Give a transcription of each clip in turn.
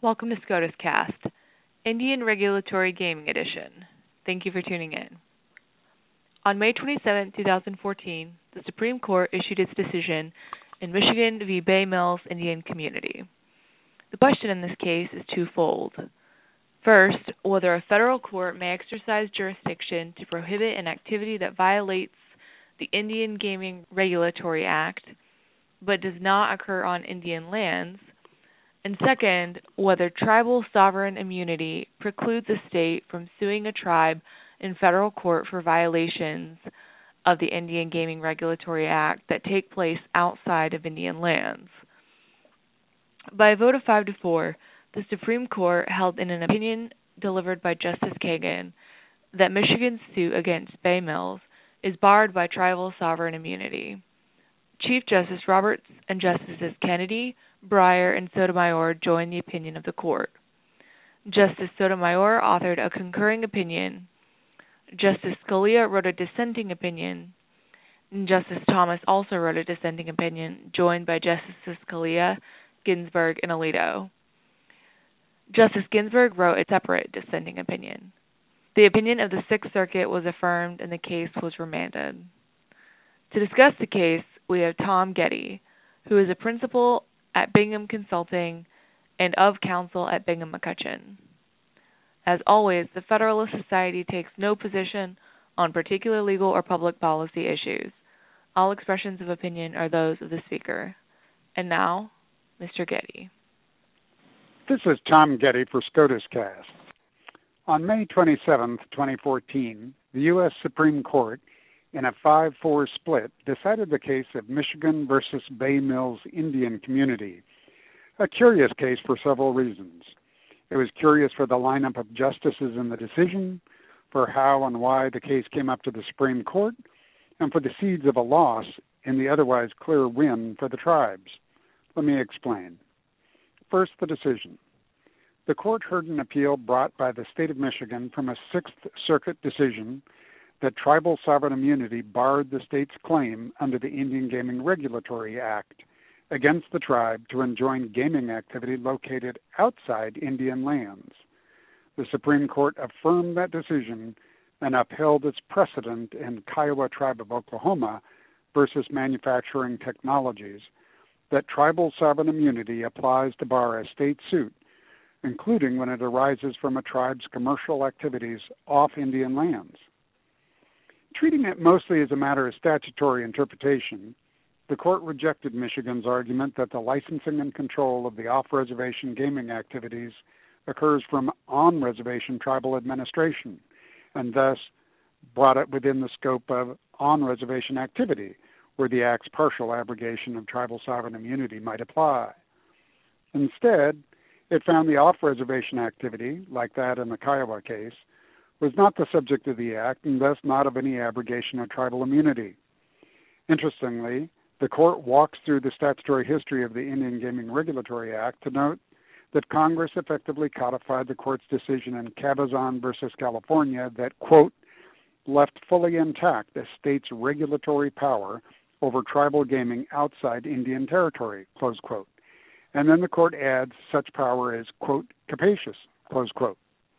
Welcome to SCOTUS Cast, Indian Regulatory Gaming Edition. Thank you for tuning in. On May 27, 2014, the Supreme Court issued its decision in Michigan v. Bay Mills Indian Community. The question in this case is twofold. First, whether a federal court may exercise jurisdiction to prohibit an activity that violates the Indian Gaming Regulatory Act, but does not occur on Indian lands. And second, whether tribal sovereign immunity precludes a state from suing a tribe in federal court for violations of the Indian Gaming Regulatory Act that take place outside of Indian lands. By a vote of 5-4, the Supreme Court held in an opinion delivered by Justice Kagan that Michigan's suit against Bay Mills is barred by tribal sovereign immunity. Chief Justice Roberts and Justices Kennedy, Breyer, and Sotomayor joined the opinion of the court. Justice Sotomayor authored a concurring opinion. Justice Scalia wrote a dissenting opinion. And Justice Thomas also wrote a dissenting opinion, joined by Justices Scalia, Ginsburg, and Alito. Justice Ginsburg wrote a separate dissenting opinion. The opinion of the Sixth Circuit was affirmed and the case was remanded. To discuss the case, we have Tom Getty, who is a principal at Bingham Consulting and of counsel at Bingham McCutcheon. As always, the Federalist Society takes no position on particular legal or public policy issues. All expressions of opinion are those of the speaker. And now, Mr. Getty. This is Tom Getty for SCOTUS Cast. On May 27, 2014, the U.S. Supreme Court, in a 5-4 split, decided the case of Michigan versus Bay Mills Indian Community, a curious case for several reasons. It was curious for the lineup of justices in the decision, for how and why the case came up to the Supreme Court, and for the seeds of a loss in the otherwise clear win for the tribes. Let me explain. First, the decision. The court heard an appeal brought by the state of Michigan from a Sixth Circuit decision that tribal sovereign immunity barred the state's claim under the Indian Gaming Regulatory Act against the tribe to enjoin gaming activity located outside Indian lands. The Supreme Court affirmed that decision and upheld its precedent in Kiowa Tribe of Oklahoma versus Manufacturing Technologies that tribal sovereign immunity applies to bar a state suit, including when it arises from a tribe's commercial activities off Indian lands. Treating it mostly as a matter of statutory interpretation, the court rejected Michigan's argument that the licensing and control of the off-reservation gaming activities occurs from on-reservation tribal administration, and thus brought it within the scope of on-reservation activity, where the Act's partial abrogation of tribal sovereign immunity might apply. Instead, it found the off-reservation activity, like that in the Kiowa case, was not the subject of the Act and thus not of any abrogation of tribal immunity. Interestingly, the court walks through the statutory history of the Indian Gaming Regulatory Act to note that Congress effectively codified the court's decision in Cabazon versus California that, quote, left fully intact a state's regulatory power over tribal gaming outside Indian territory, close quote. And then the court adds such power is, quote, capacious, close quote.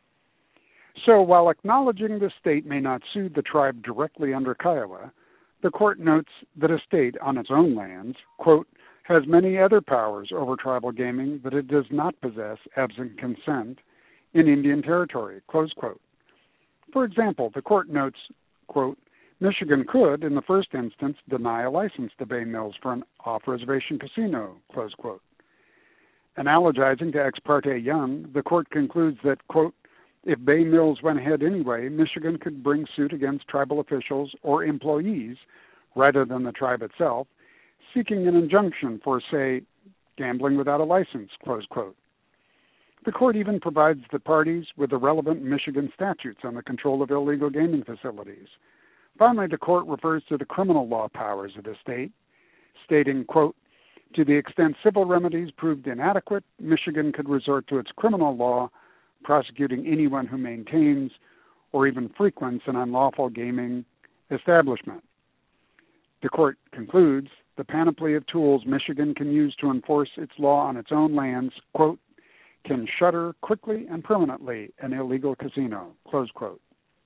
So while acknowledging the state may not sue the tribe directly under Kiowa, the court notes that a state on its own lands, quote, has many other powers over tribal gaming that it does not possess absent consent in Indian territory, close quote. For example, the court notes, quote, Michigan could, in the first instance, deny a license to Bay Mills for an off-reservation casino, close quote. Analogizing to Ex parte Young, the court concludes that, quote, if Bay Mills went ahead anyway, Michigan could bring suit against tribal officials or employees, rather than the tribe itself, seeking an injunction for, say, gambling without a license, close quote. The court even provides the parties with the relevant Michigan statutes on the control of illegal gaming facilities. Finally, the court refers to the criminal law powers of the state, stating, quote, to the extent civil remedies proved inadequate, Michigan could resort to its criminal law, prosecuting anyone who maintains or even frequents an unlawful gaming establishment. The court concludes the panoply of tools Michigan can use to enforce its law on its own lands, quote, can shutter quickly and permanently an illegal casino, close quote.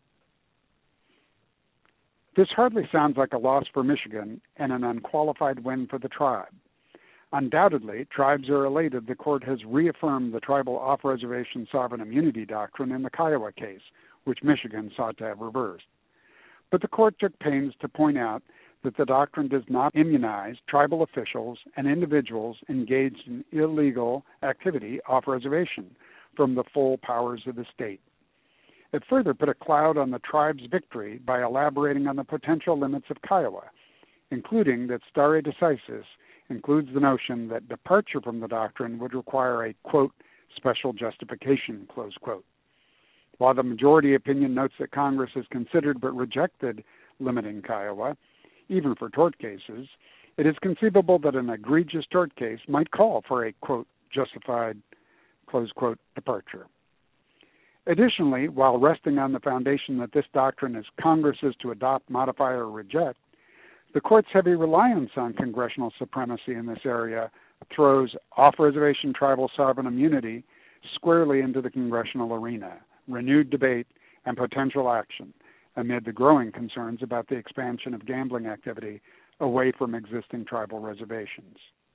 This hardly sounds like a loss for Michigan and an unqualified win for the tribe. Undoubtedly, tribes are elated the court has reaffirmed the tribal off-reservation sovereign immunity doctrine in the Kiowa case, which Michigan sought to have reversed. But the court took pains to point out that the doctrine does not immunize tribal officials and individuals engaged in illegal activity off-reservation from the full powers of the state. It further put a cloud on the tribe's victory by elaborating on the potential limits of Kiowa, including that stare decisis includes the notion that departure from the doctrine would require a, quote, special justification, close quote. While the majority opinion notes that Congress has considered but rejected limiting Kiowa, even for tort cases, it is conceivable that an egregious tort case might call for a, quote, justified, close quote, departure. Additionally, while resting on the foundation that this doctrine is Congress's to adopt, modify, or reject, the court's heavy reliance on congressional supremacy in this area throws off-reservation tribal sovereign immunity squarely into the congressional arena, renewed debate, and potential action amid the growing concerns about the expansion of gambling activity away from existing tribal reservations.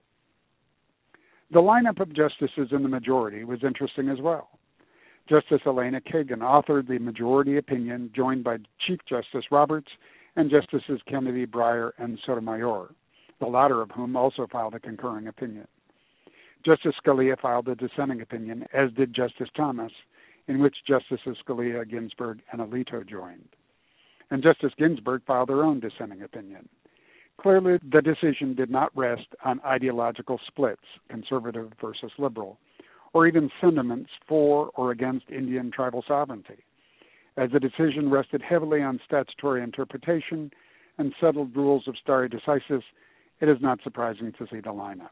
The lineup of justices in the majority was interesting as well. Justice Elena Kagan authored the majority opinion, joined by Chief Justice Roberts and Justices Kennedy, Breyer, and Sotomayor, the latter of whom also filed a concurring opinion. Justice Scalia filed a dissenting opinion, as did Justice Thomas, in which Justices Scalia, Ginsburg, and Alito joined. And Justice Ginsburg filed her own dissenting opinion. Clearly, the decision did not rest on ideological splits, conservative versus liberal, or even sentiments for or against Indian tribal sovereignty. As the decision rested heavily on statutory interpretation and settled rules of stare decisis, it is not surprising to see the lineup.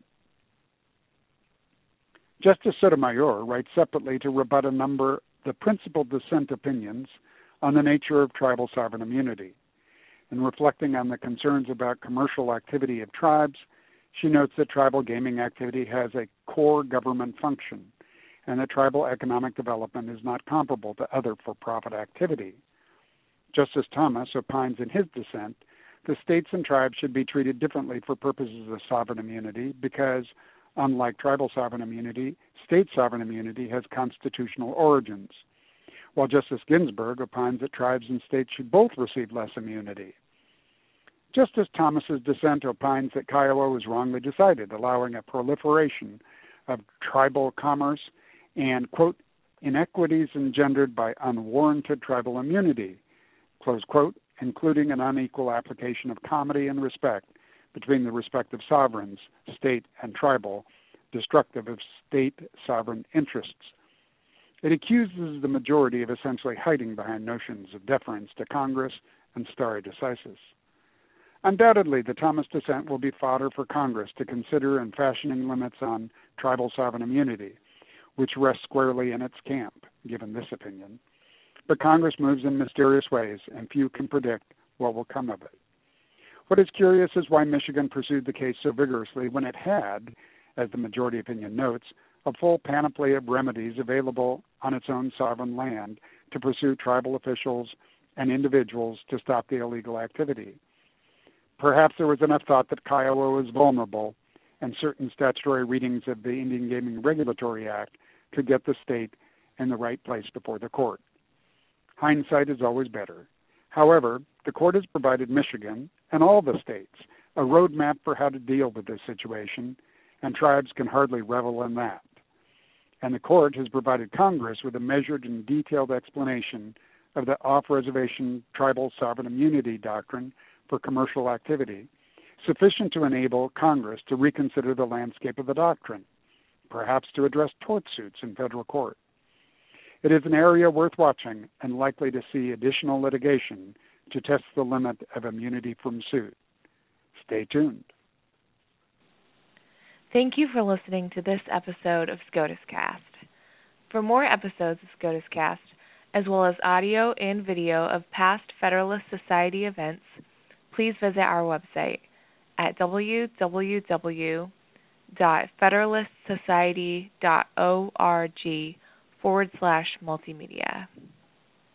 Justice Sotomayor writes separately to rebut a number of the principal dissent opinions on the nature of tribal sovereign immunity. In reflecting on the concerns about commercial activity of tribes, she notes that tribal gaming activity has a core government function, and that tribal economic development is not comparable to other for-profit activity. Justice Thomas opines in his dissent the states and tribes should be treated differently for purposes of sovereign immunity because, unlike tribal sovereign immunity, state sovereign immunity has constitutional origins, while Justice Ginsburg opines that tribes and states should both receive less immunity. Justice Thomas's dissent opines that Kiowa was wrongly decided, allowing a proliferation of tribal commerce and, quote, inequities engendered by unwarranted tribal immunity, close quote, including an unequal application of comity and respect between the respective sovereigns, state and tribal, destructive of state sovereign interests. It accuses the majority of essentially hiding behind notions of deference to Congress and stare decisis. Undoubtedly, the Thomas dissent will be fodder for Congress to consider in fashioning limits on tribal sovereign immunity, which rests squarely in its camp, given this opinion. But Congress moves in mysterious ways, and few can predict what will come of it. What is curious is why Michigan pursued the case so vigorously when it had, as the majority opinion notes, a full panoply of remedies available on its own sovereign land to pursue tribal officials and individuals to stop the illegal activity. Perhaps there was enough thought that Kiowa was vulnerable, and certain statutory readings of the Indian Gaming Regulatory Act could get the state in the right place before the court. Hindsight is always better. However, the court has provided Michigan and all the states a roadmap for how to deal with this situation, and tribes can hardly revel in that. And the court has provided Congress with a measured and detailed explanation of the off-reservation tribal sovereign immunity doctrine for commercial activity, sufficient to enable Congress to reconsider the landscape of the doctrine, perhaps to address tort suits in federal court. It is an area worth watching and likely to see additional litigation to test the limit of immunity from suit. Stay tuned. Thank you for listening to this episode of SCOTUS Cast. For more episodes of SCOTUS Cast, as well as audio and video of past Federalist Society events, please visit our website at www.fscc.org. www.federalistsociety.org/multimedia.